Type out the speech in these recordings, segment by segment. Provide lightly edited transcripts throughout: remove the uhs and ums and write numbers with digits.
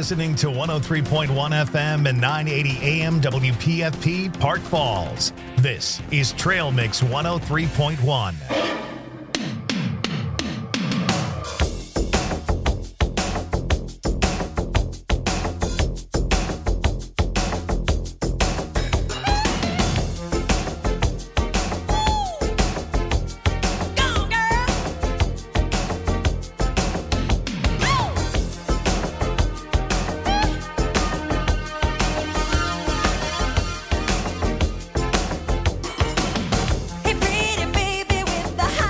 listening to 103.1 FM and 980 AM WPFP Park Falls. This is Trail Mix 103.1. Hey, pretty baby with the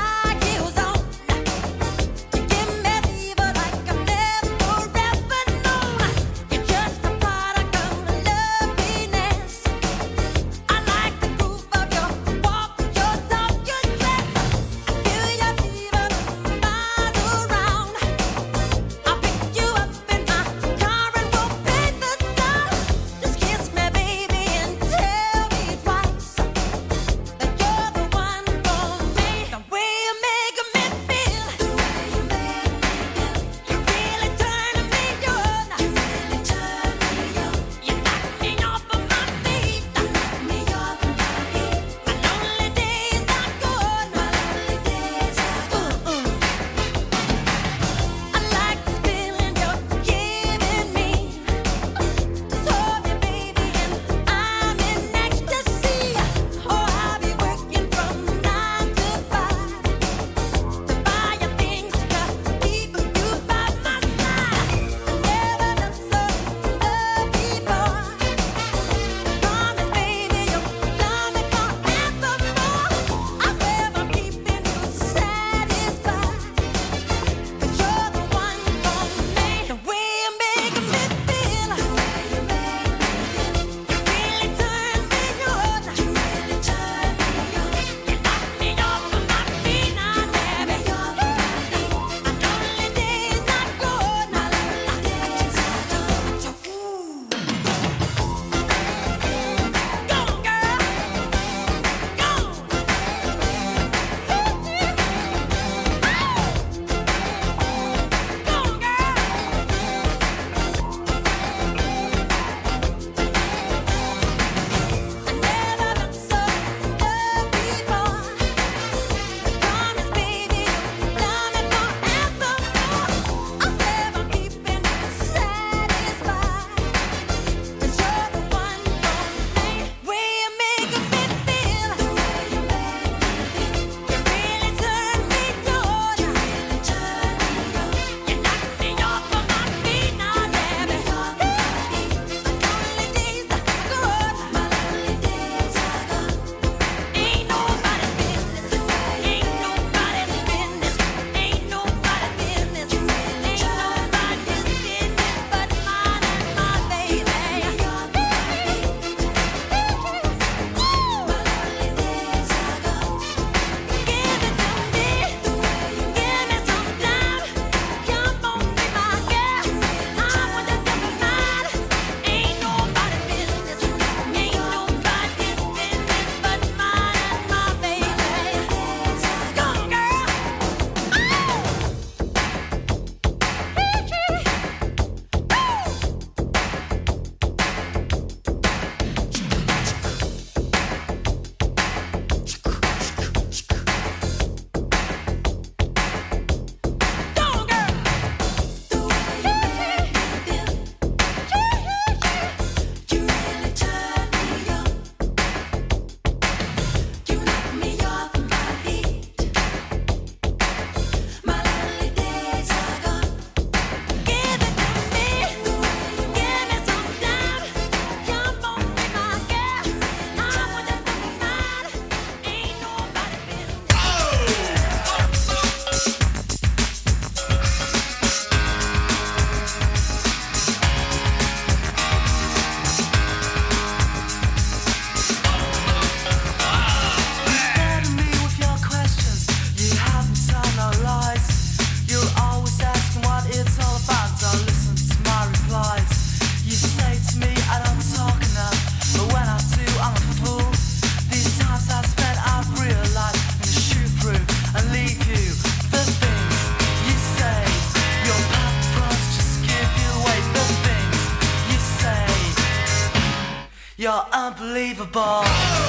You're unbelievable.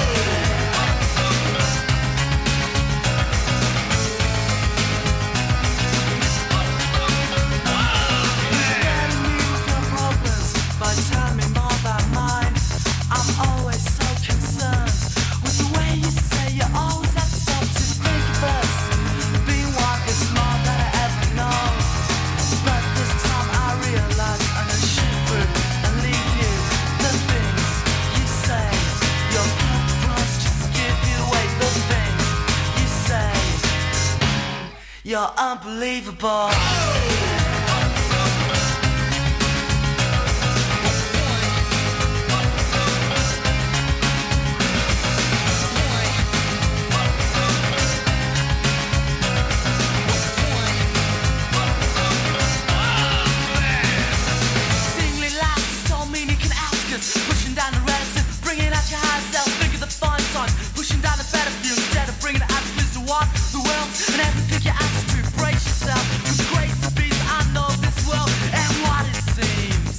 But tell me more about mine. I'm always so concerned with the way you say you always have stopped to think of us being one is more than I ever know. But this time I realize I'm gonna shoot through and leave you. The things you say, your purpose just give you away. The things you say, you're unbelievable. Pushing down the relative, bringing out your higher self. Think of the fine signs, pushing down the better view instead of bringing the attitudes to what the world and everything your attitude. Brace yourself with grace and peace. I know this world and what it seems.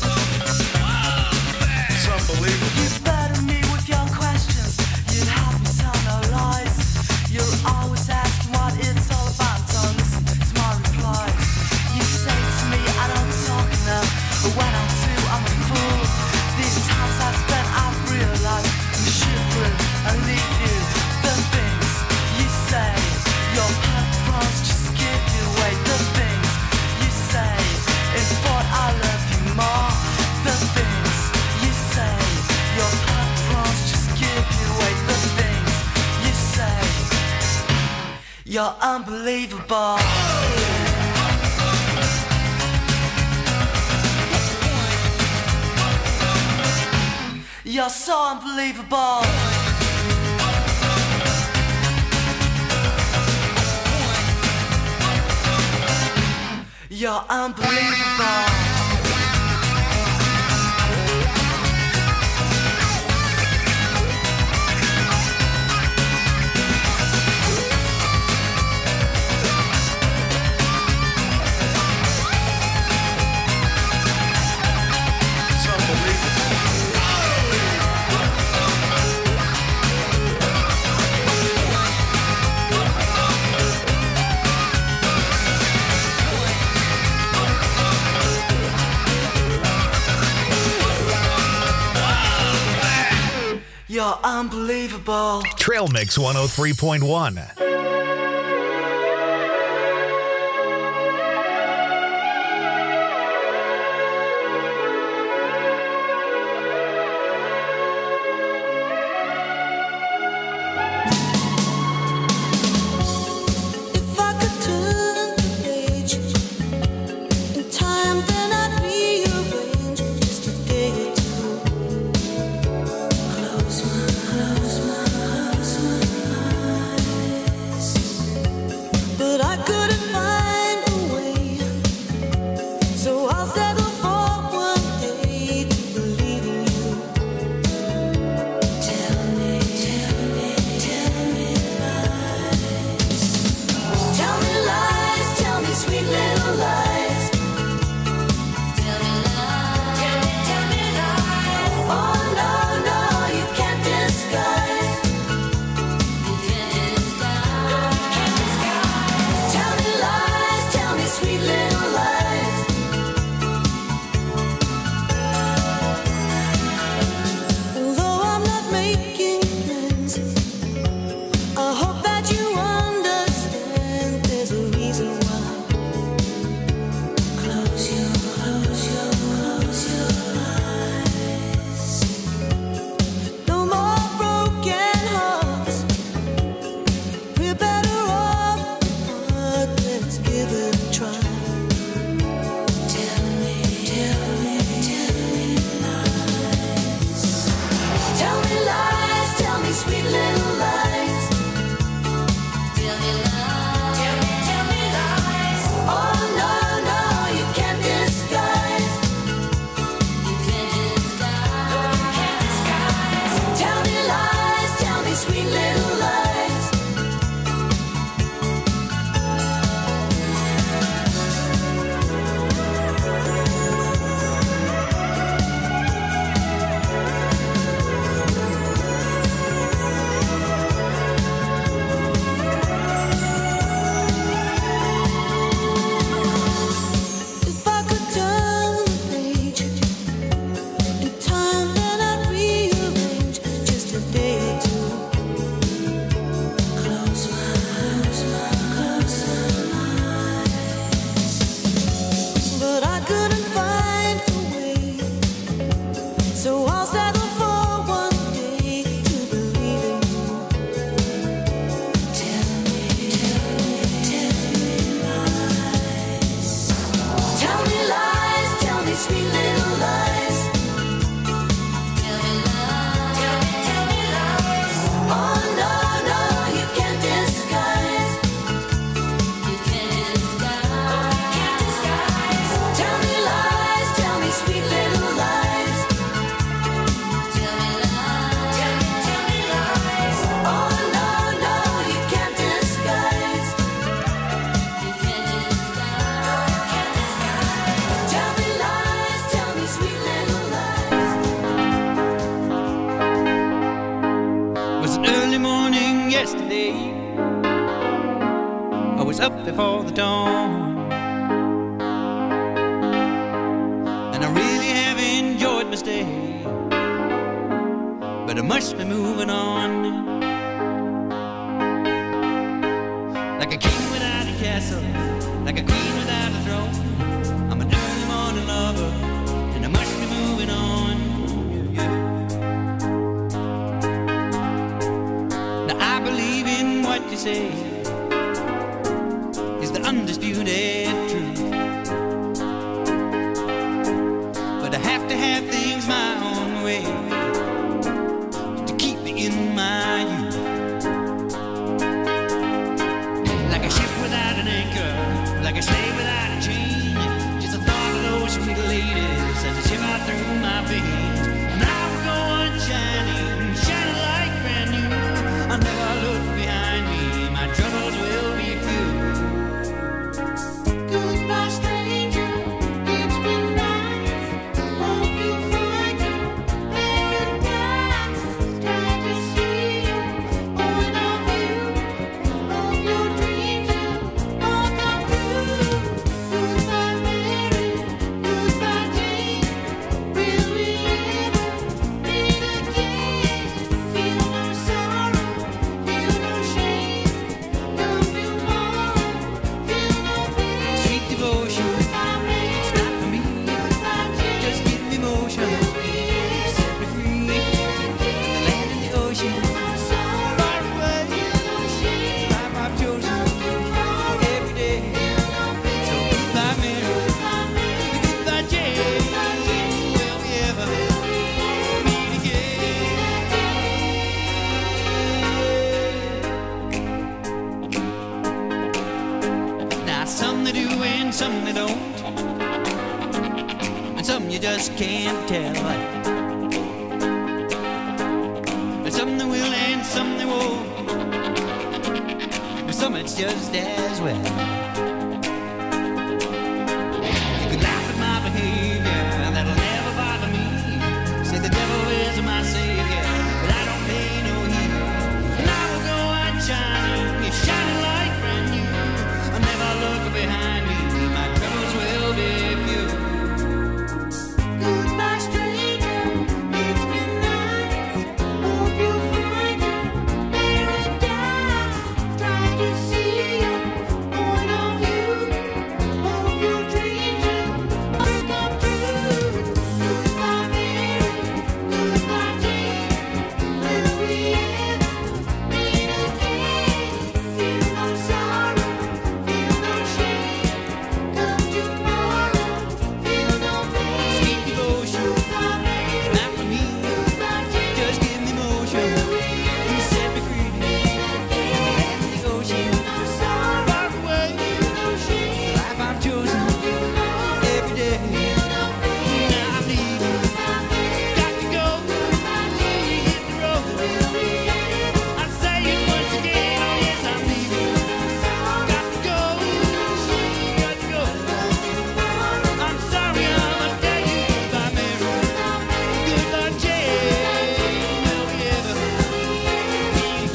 It's unbelievable. You burden me with your questions. You'd help me tell no lies. You're always asking what it's all about. Don't listen to my replies. You say to me I don't talk enough, but when I do I'm a fool. These times I've spent, I've realized I'm shivering and leave you. The things you say, your purpose just give you away. The things you say, in thought I love you more. The things you say, your purpose just give you away. The things you say, you're unbelievable. You're so unbelievable. You're unbelievable. You're unbelievable. Trail Mix 103.1. Close my eyes. early morning yesterday. I was up before the dawn, and I really have enjoyed my stay, but I must be moving on. Like a king without a castle, like a queen without a throne, I'm an early morning lover, and I must be moving on. I believe in what you say is the undisputed truth, but I have to have things my own way to keep me in my youth. Like a ship without an anchor, like a slave without a chain, just the thought of those sweet ladies as they shiver through my veins. And I will go on shining, shining like brand new. I never look behind me, my troubles will be few. Goodbye, stranger, it's been nice. Hope you find your paradise. Glad to see you, all of you. Hope your dreams will all come true. Goodbye, Mary, goodbye, Jane. Will we ever meet again? Feel no sorrow, feel no shame. Come tomorrow, feel no pain. Sweet devotion, Goodbye, Mary, it's not for me. goodbye, Jane. Just give me motion, set me free. The land and the ocean, far away. The life I've chosen every day. So goodbye, Mary, goodbye, Jane. Will we ever meet again? Now some they do and some they don't, and some you just can't tell. And some they will and some they won't, and some it's just as well. You can laugh at my behavior, that'll never bother me. Say the devil is my savior, but I don't pay no heed. And I will go on shining, it's shining like brand new. I never look behind me, my troubles will be few. Goodbye, stranger, it's been nice. Hope you find your paradise. Try to see you, all of you. Hope your dreams will all come true. Goodbye, Mary, goodbye, Jane. Will we ever meet again? Feel no sorrow, feel no shame. Come tomorrow, feel no pain. Sweet devotion, Goodbye, Mary, not for me. goodbye, Jane. Just give me motion, you set me free. The land and the ocean, far away. The life I've chosen every day. Now I'm leaving, got to go. Hit the road. I say it once again, oh yes I'm leaving. Got to go, got to go. I'm sorry I must tell you goodbye, Mary. Goodbye, Jane. Will we ever meet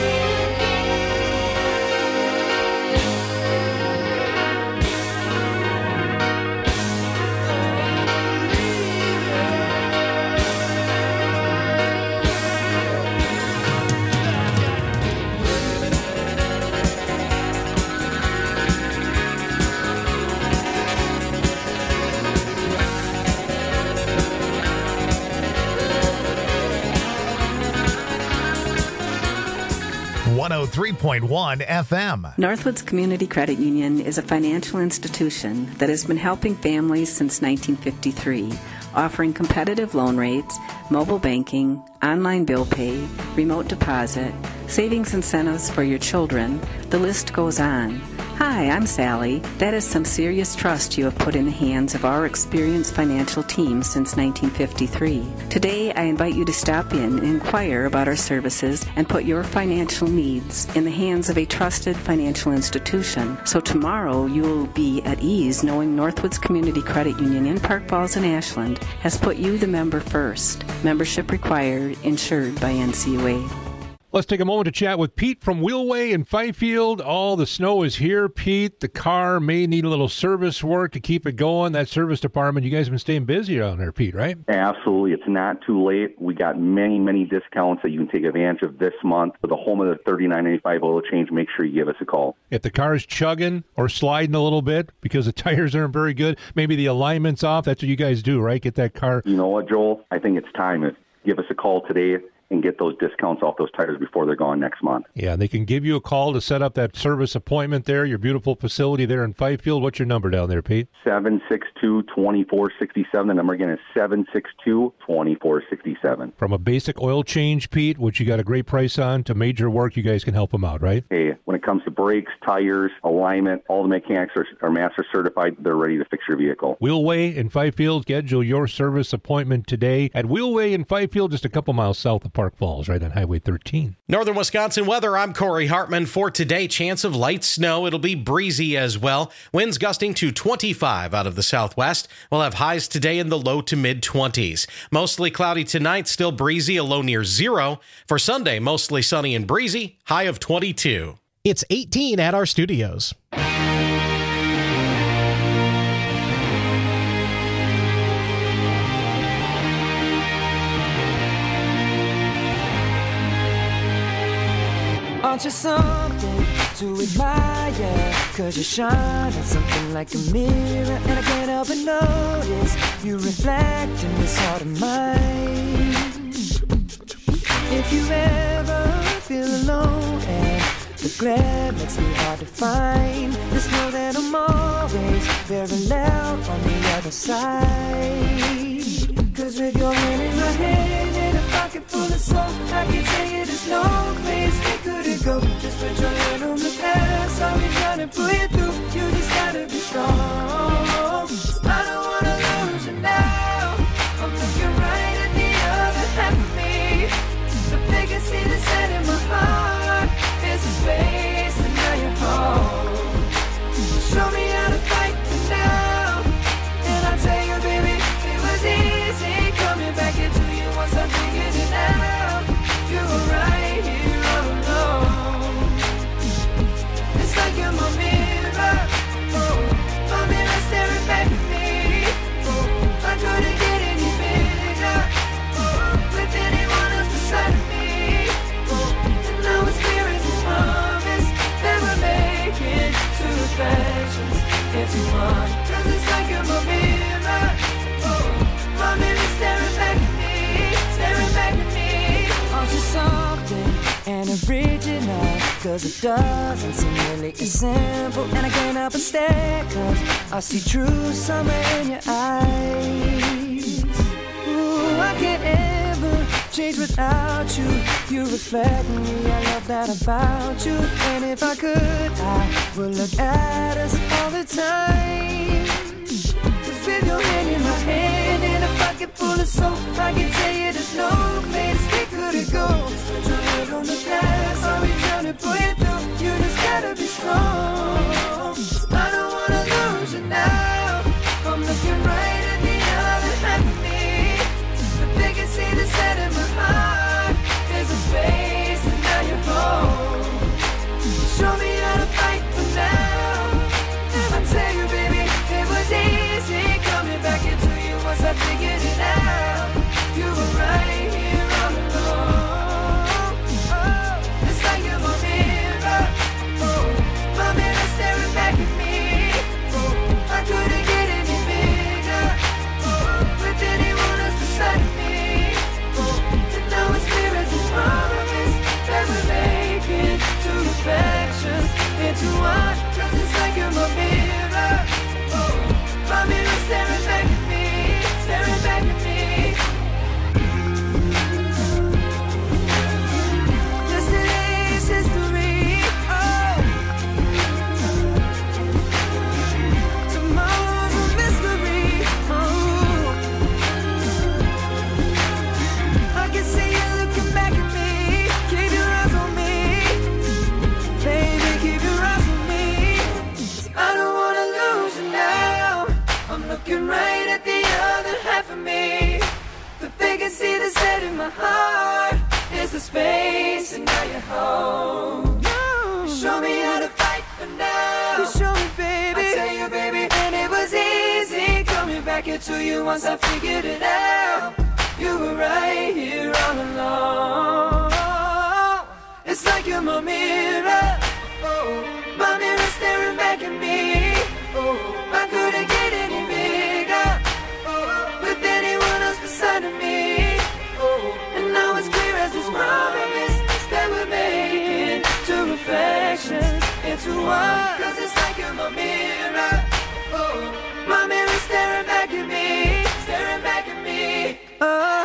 FM. 103.1 FM. Northwoods Community Credit Union is a financial institution that has been helping families since 1953, offering competitive loan rates, mobile banking, online bill pay, remote deposit, savings incentives for your children. The list goes on. Hi, I'm Sally. That is some serious trust you have put in the hands of our experienced financial team since 1953. Today, I invite you to stop in and inquire about our services and put your financial needs in the hands of a trusted financial institution. So tomorrow, you will be at ease knowing Northwoods Community Credit Union in Park Falls and Ashland has put you, the member, first. Membership required, insured by NCUA. Let's take a moment to chat with Pete from Wheelway in Fifield. All the snow is here, Pete. The car may need a little service work to keep it going. That service department, you guys have been staying busy down there, Pete, right? Absolutely. It's not too late. We got many, many discounts that you can take advantage of this month. For the home of the $39.95 oil change, make sure you give us a call. If the car's chugging or sliding a little bit because the tires aren't very good, maybe the alignment's off, that's what you guys do, right? Get that car. You know what, Joel? I think it's time. Give us a call today and get those discounts off those tires before they're gone next month. Yeah, they can give you a call to set up that service appointment there, your beautiful facility there in Fifield. What's your number down there, Pete? 762-2467. The number again is 762-2467. From a basic oil change, Pete, which you got a great price on, to major work, you guys can help them out, right? Hey, when it comes to brakes, tires, alignment, all the mechanics are master certified. They're ready to fix your vehicle. Wheelway in Fifield. Schedule your service appointment today at Wheelway in Fifield, just a couple miles south of Park Falls, right on Highway 13. Northern Wisconsin weather, I'm Corey Hartman. For today, chance of light snow. It'll be breezy as well. Winds gusting to 25 out of the southwest. We'll have highs today in the low to mid-20s. Mostly cloudy tonight, still breezy, a low near 0. For Sunday, mostly sunny and breezy, high of 22. It's 18 at our studios. Aren't you something to admire? 'Cause you shine on something like a mirror, and I can't help but notice you reflect in this heart of mine. If you ever feel alone and the glare makes me hard to find, just know that I'm always very loud on the other side. 'Cause with your hand in my hand and a pocket full of soap, I can tell you there's no place we couldn't go. Just put your hand on the past, I'll be trying to pull you through. You just gotta be strong. I don't wanna lose you now. I'm looking right at the other half of me. The vacancy that's set in my heart is a space, and now you're home. Show me how to fight for now, and I'll tell you, baby, it was easy coming back into you once I figured it out. You were right here all alone. It's like you're my mirror, oh, my mirror staring back at me. Oh, I couldn't get any bigger, oh, with anyone else beside me. Oh, and now it's clear as this promise that we're making two reflections into one. 'Cause it's like you're my mirror, oh, my mirror staring back at me, staring back at me. Aren't you something and original? 'Cause it doesn't seem really as simple, and I can't help but stare, 'cause I see true summer in your eyes. Ooh, I can't ever change without you. You reflect me, I love that about you. And if I could, I would look at us all the time. 'Cause with your hand in my hand and a pocket full of soap, I can tell you there's no place we couldn't go. Just put your head on the past, I'll be trying to pull you through. You just gotta be strong. I don't wanna lose you now. I'm looking right at the other half of me. The vacancy that's set in my heart is a space, and now you're home. Show me how to fight for now, and I tell you, baby, it was easy coming back into you once I figured it out. You were right here all along. was the space, and now you're home. You show me how to fight for now. You show me, baby. I tell you, baby, and it was easy coming back into you once I figured it out. You were right here all along. It's like you're my mirror. Oh, my mirror staring back at me. Oh, I couldn't get any bigger. Oh, with anyone else beside of me. Oh, and now it's clear as this promise that we're making two reflections into one. 'Cause it's like you're my mirror. Oh, my mirror staring back at me, staring back at me. Oh.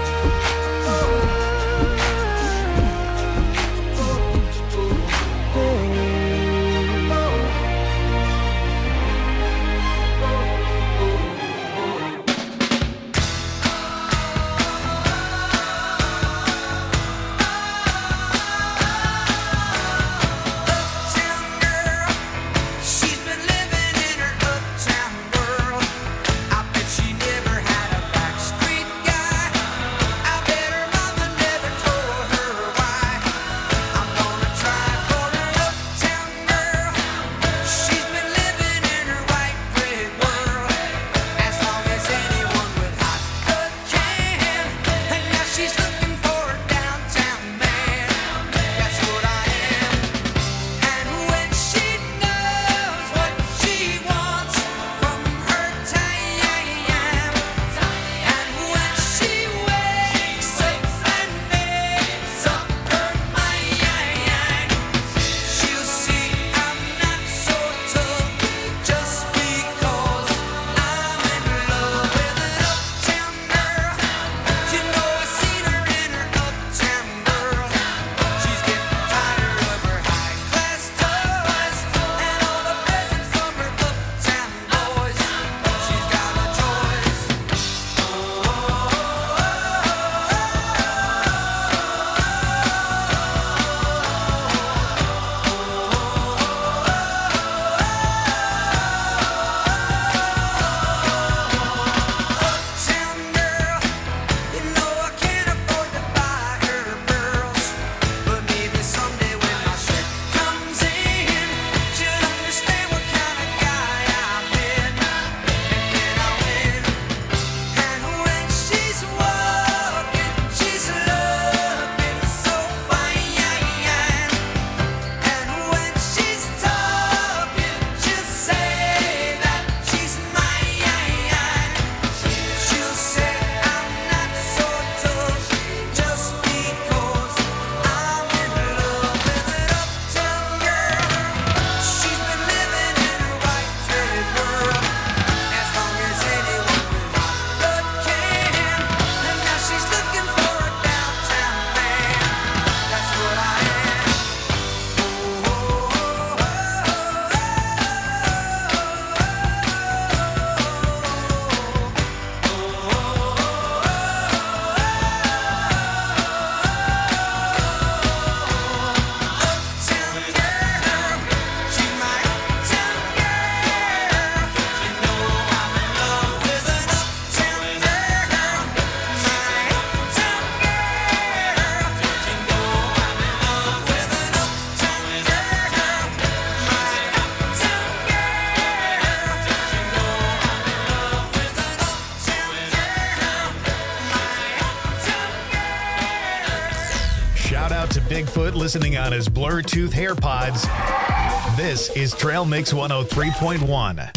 Bigfoot listening on his Bluetooth AirPods. This is Trail Mix 103.1.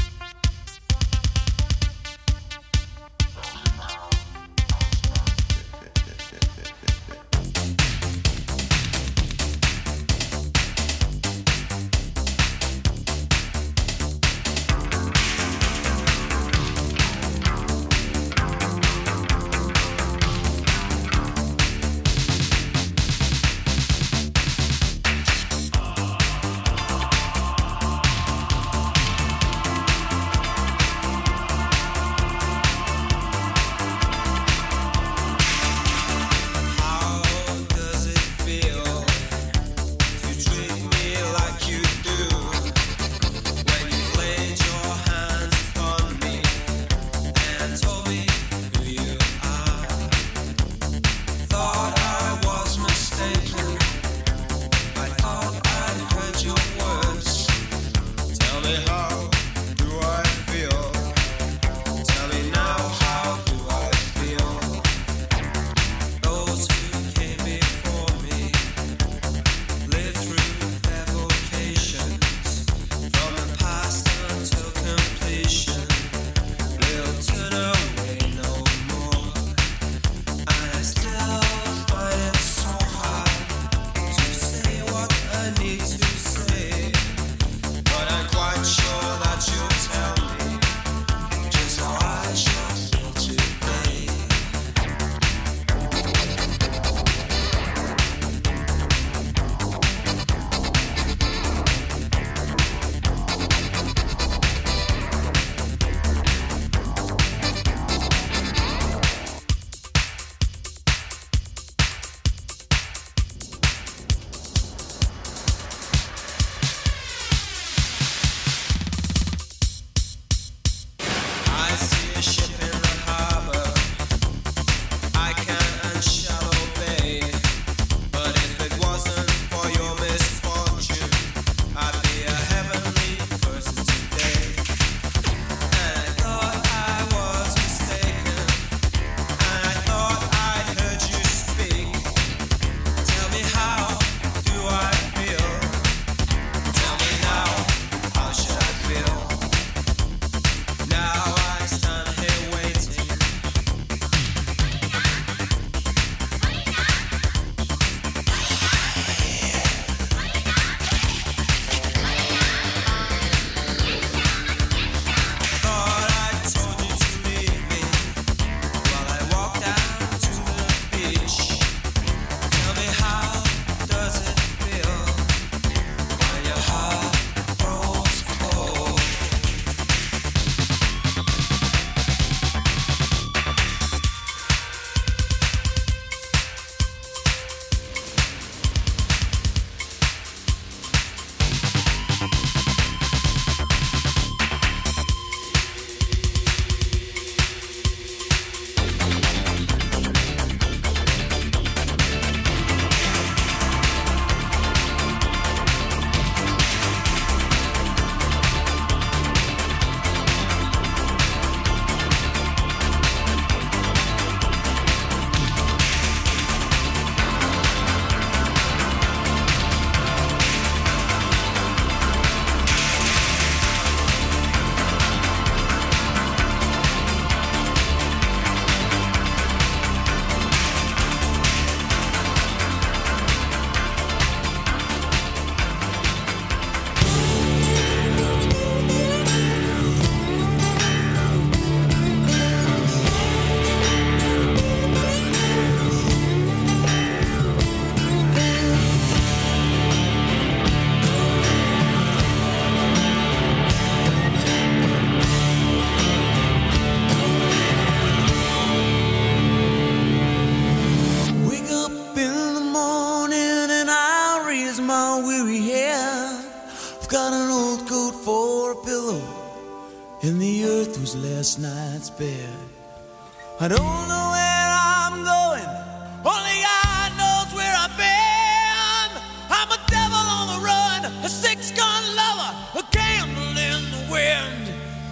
and the earth was last night's bed. I don't know where I'm going, only God knows where I've been. I'm a devil on the run, a six-gun lover, a candle in the wind.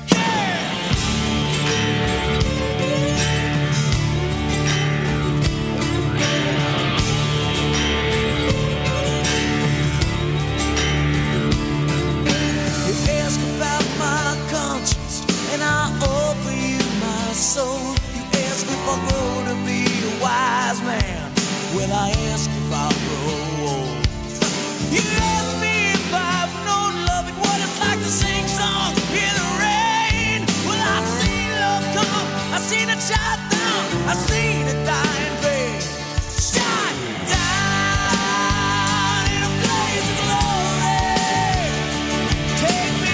And I offer you my soul. You ask if I'll grow to be a wise man. Well, I ask if I'll grow old. You ask me if I've known love and what it's like to sing songs in the rain. Well, I've seen love come, I've seen it shot down, I've seen it die in vain. Shot down in a blaze of glory. Take me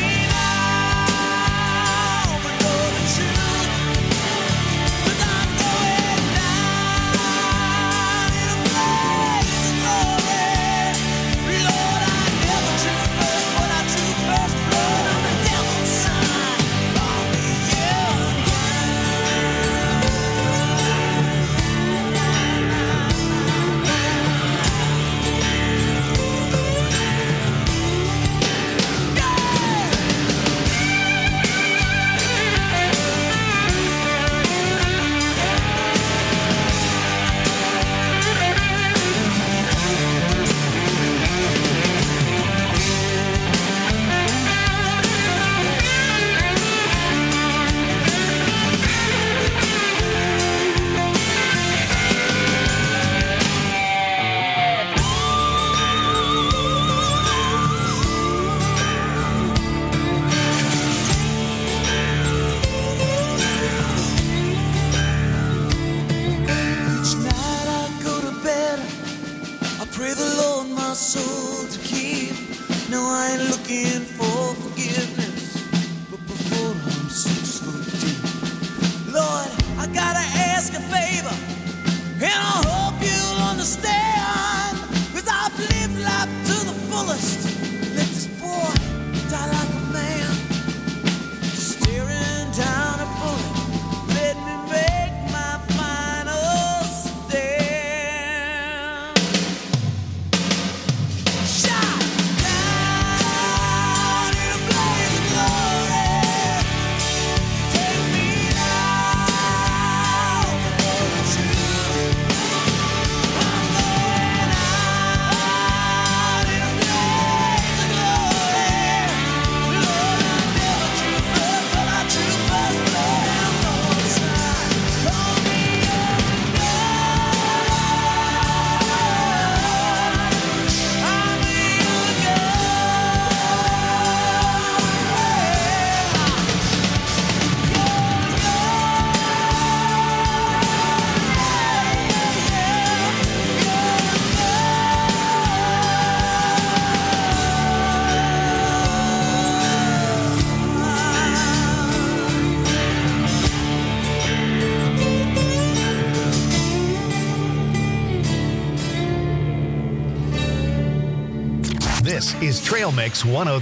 This is Trail Mix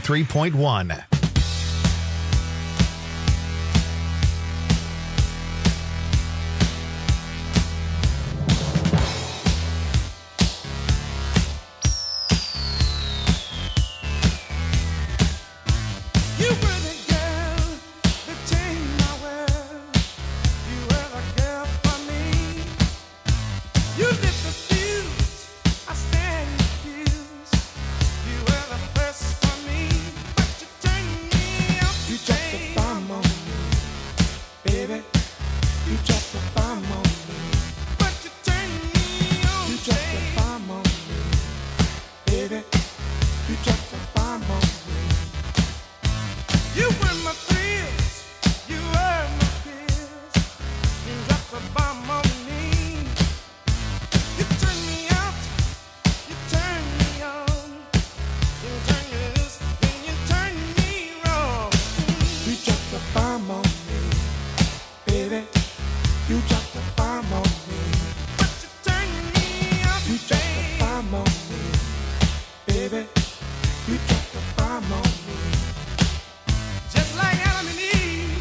103.1. Just like Adam and Eve.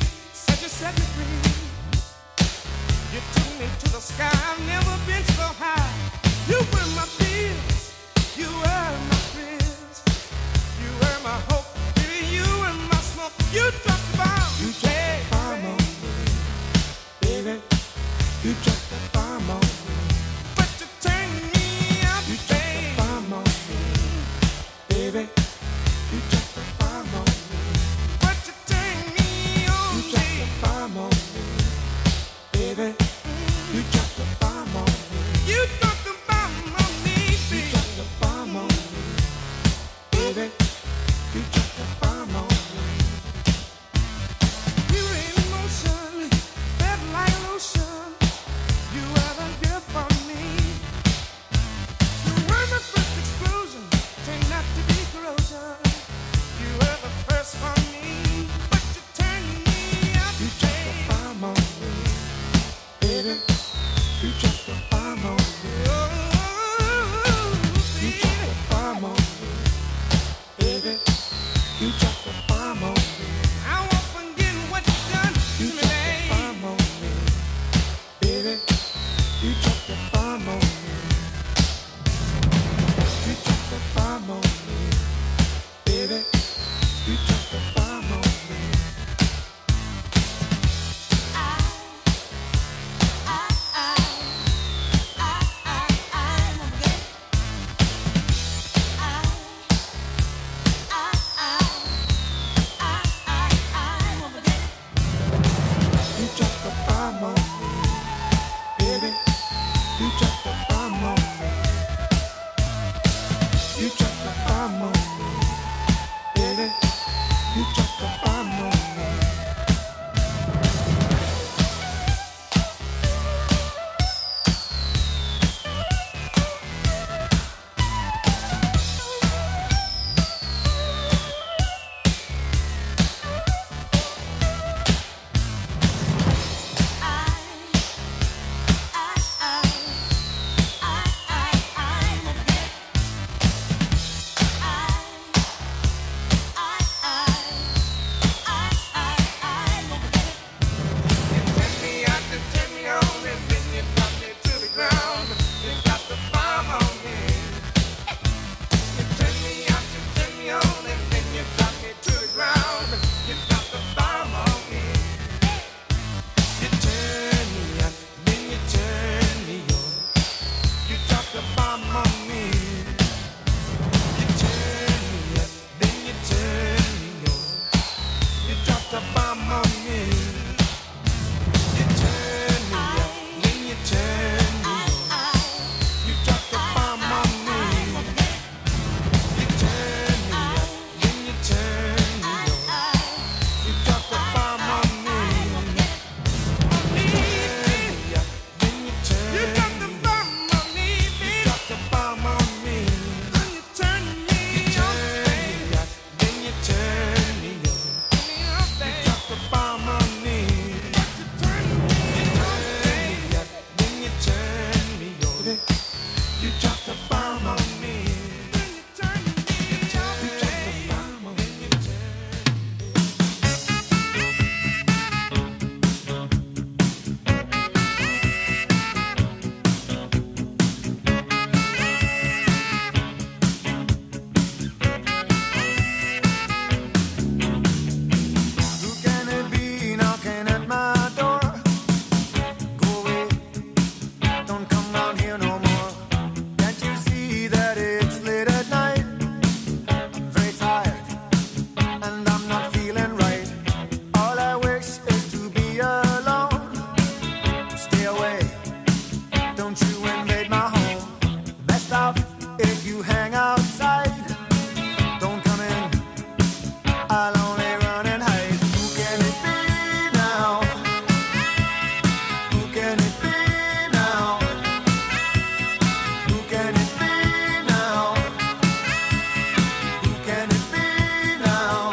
you hang outside. Don't come in, I'll only run and hide. Who can it be now? Who can it be now? Who can it be now? Who can it be now?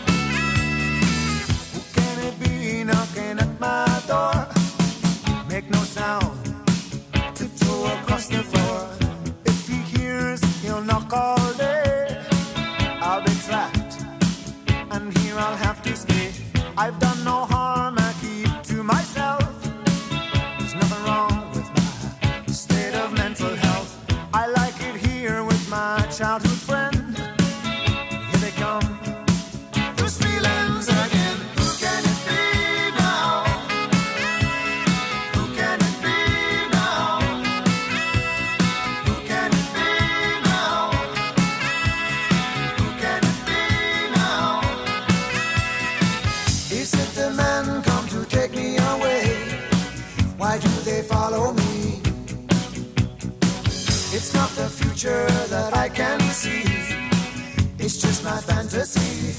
Who can it be knocking at my door? Make no sound, tiptoe across the floor. If he hears, he'll knock all day. I'll be trapped, and here I'll have to stay. I've done no harm, I keep to myself. There's nothing wrong with my state of mental health. I like it here with my childhood friend. Here they come, those feelings again. Who can it be now? Who can it be now? Who can it be now? Who can it be now? Is it the men come to take me away? Why do they follow me? It's not the future that I can see. It's just my fantasy.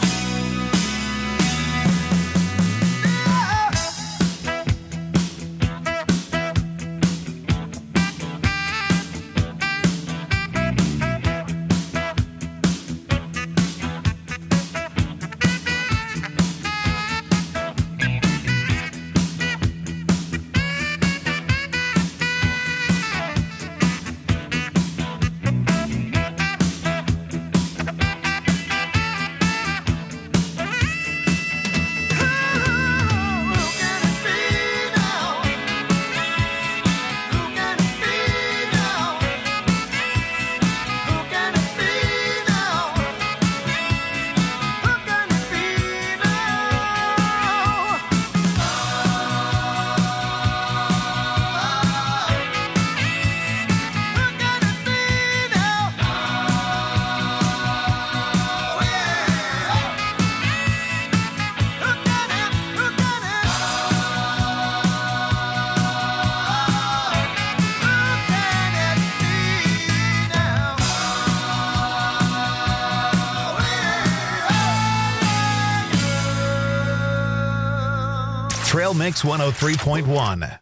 Trail Mix 103.1.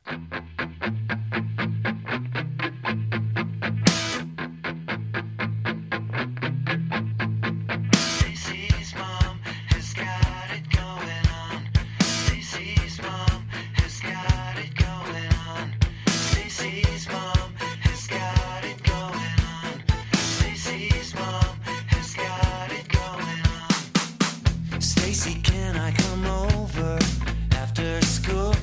Stacy's mom has got it going on. Stacy's mom has got it going on. Stacy's mom has got it going on. Stacy's mom has got it going on. Stacy, can I come over after school?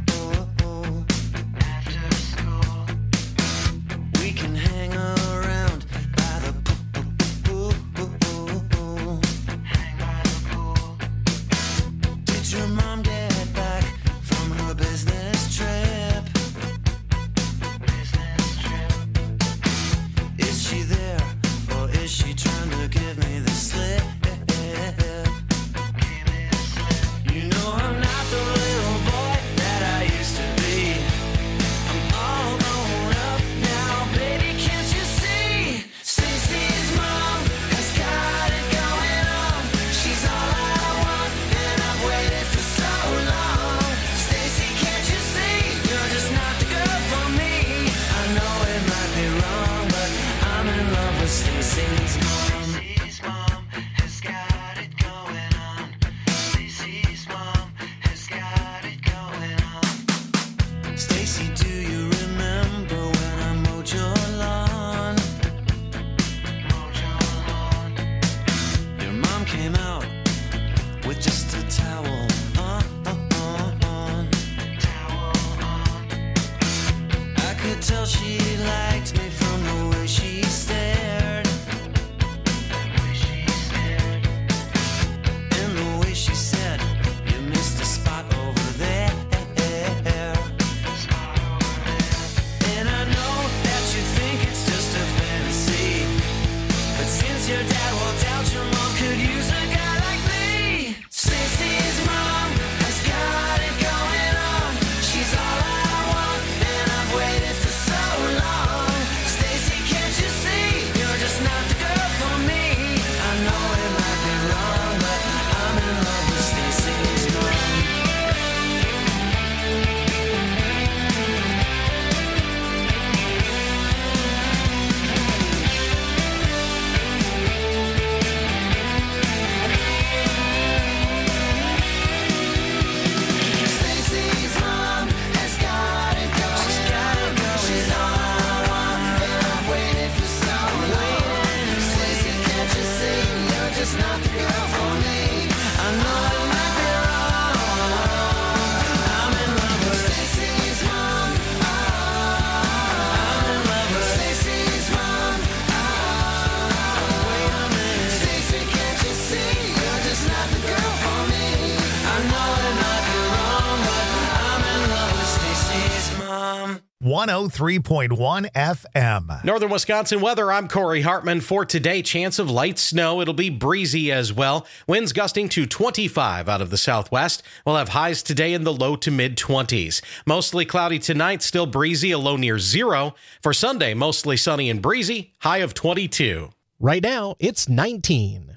After school, we can hang around by the pool. Hang by the pool. Did your mom get back from her business trip? Business trip. Is she there, or is she trying to give me the slip? You know I'm not the little boy that I used to be. I'm all grown up now, baby, can't you see? Stacy's mom has got it going on. She's all I want, and I've waited for so long. Stacy, can't you see? You're just not the girl for me. I know it might be wrong, but I'm in love with Stacy's mom. Stacy's mom has got it going on. Stacy's mom has got it going on. Stacy, do you remember when I mowed your lawn? Mowed your lawn. Your mom came out with just a towel on. Towel on. I could tell she liked me from the way she stared. 103.1 FM. Northern Wisconsin weather, I'm Corey Hartman. For today, chance of light snow. It'll be breezy as well. Winds gusting to 25 out of the southwest. We'll have highs today in the low to mid-20s. Mostly cloudy tonight, still breezy, a low near 0. For Sunday, mostly sunny and breezy, high of 22. Right now, it's 19.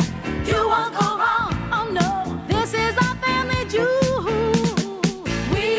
We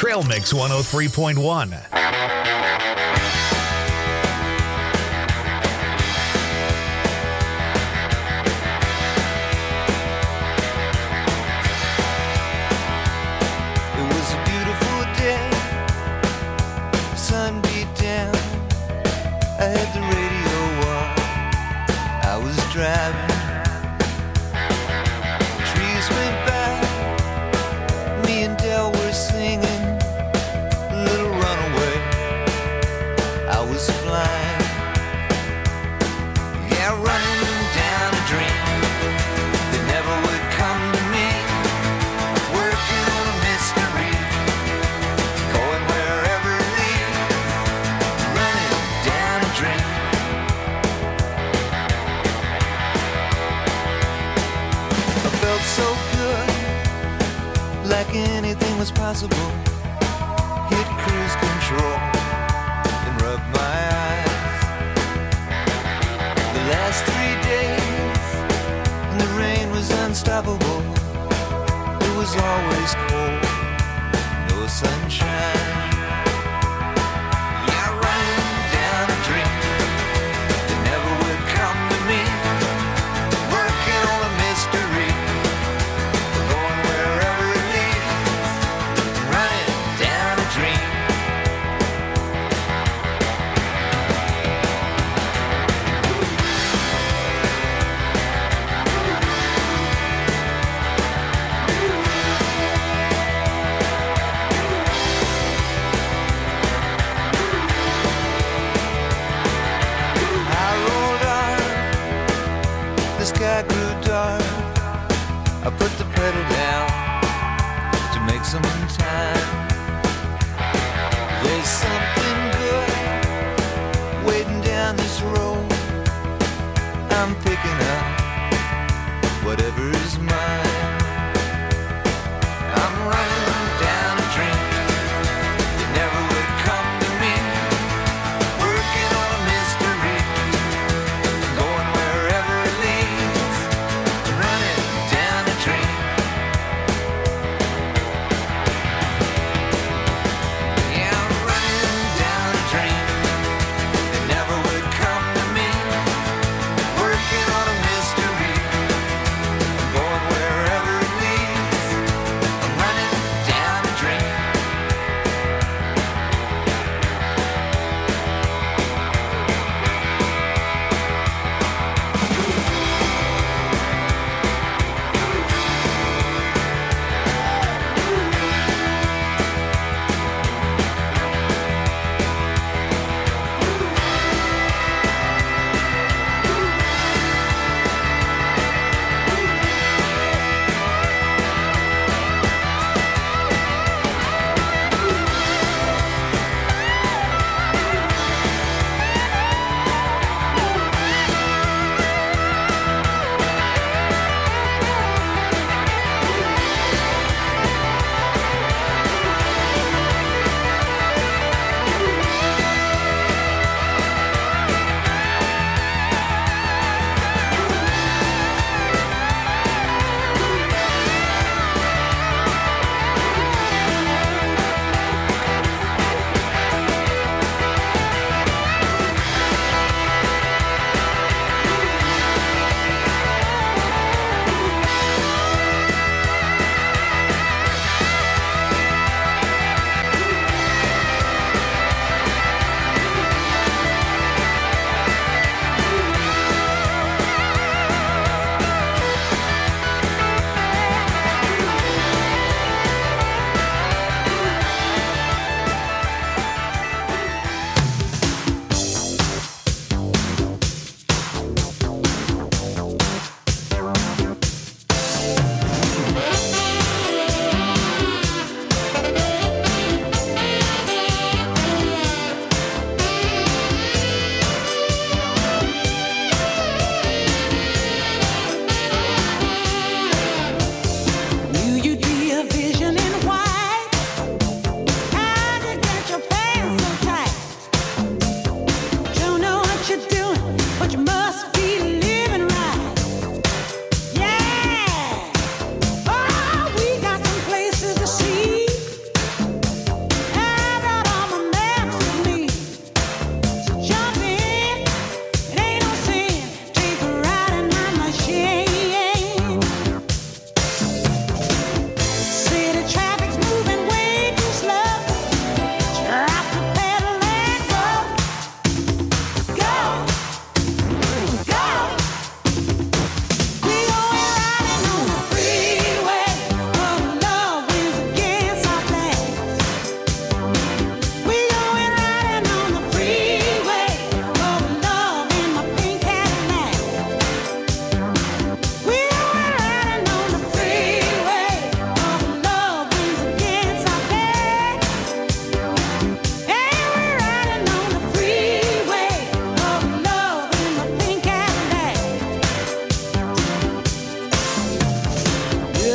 Trail Mix 103.1. It was a beautiful day, sun beat down. I had the radio on, I was driving. Trees went by, me and Del were singing Little Runaway. I was flying, yeah, running down a dream that never would come to me. Working on a mystery, going wherever it leads, running down a dream. I felt so good, like anything was possible. Hit cruise control and rub my eyes. The last 3 days, and the rain was unstoppable. It was always cold, no sunshine. Yeah, running down a dream that never would come to me. Working on a mystery, going wherever it leads, running down a dream. I rolled on, the sky grew dark. I put the pedal down to make some time. There's something good waiting down this road. I'm picking up whatever is mine. I'm running down a dream that never would come to me. Working on a mystery, going wherever it leads, running down a dream. Yeah, I'm running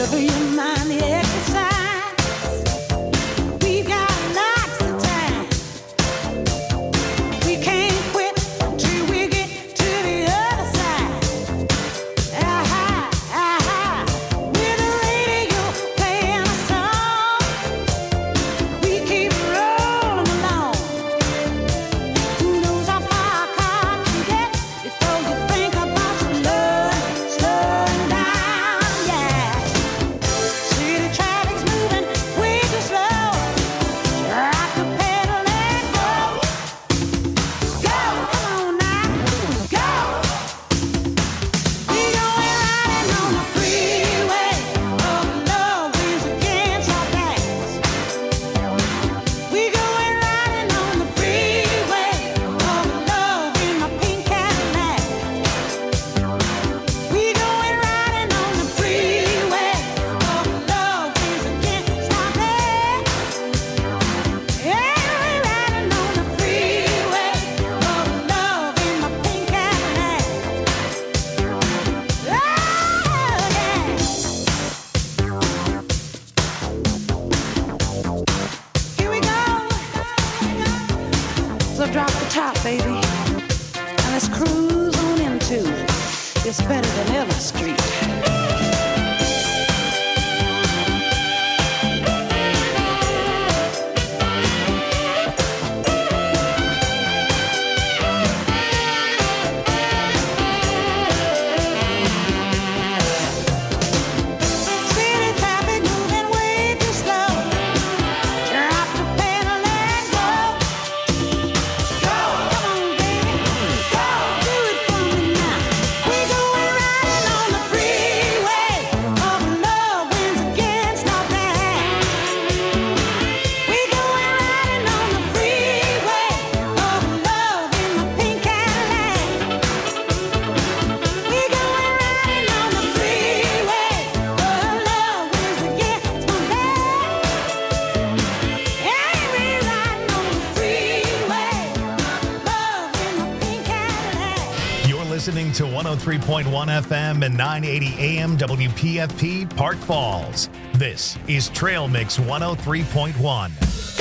Wherever you mind the exercise. We got lots of time. We can't quit till we get to the other side. Aha, aha. With the radio playing a song, we keep rolling along. Who knows how far a car can get before you think about slowing down, yeah. City traffic's moving way too slow. Drop the pedal and go. Go, come on now, go. We going riding on the freeway. Oh, love wins against our backs. We going riding on the freeway. Oh, love in my pink Cadillac. We going riding on the freeway. Oh, love wins against our backs. Yeah, we riding on the freeway. Oh, love in my pink Cadillac. Oh, yeah. Here we go. So drop the top, baby, and let's cruise on into It's Better Than Ever Street. City traffic moving way too slow. Drop the pedal and go. Go, come on, baby, go, do it for me now. We going riding on the freeway. Oh, love wins against our back. We going riding on the freeway. Oh, love in my pink Cadillac. We going riding on the freeway. Oh, love wins against my back. Yeah, we riding on the freeway. Love in my pink Cadillac. You're listening to 103.1 FM and 980 AM WPFP Park Falls. This is Trail Mix 103.1.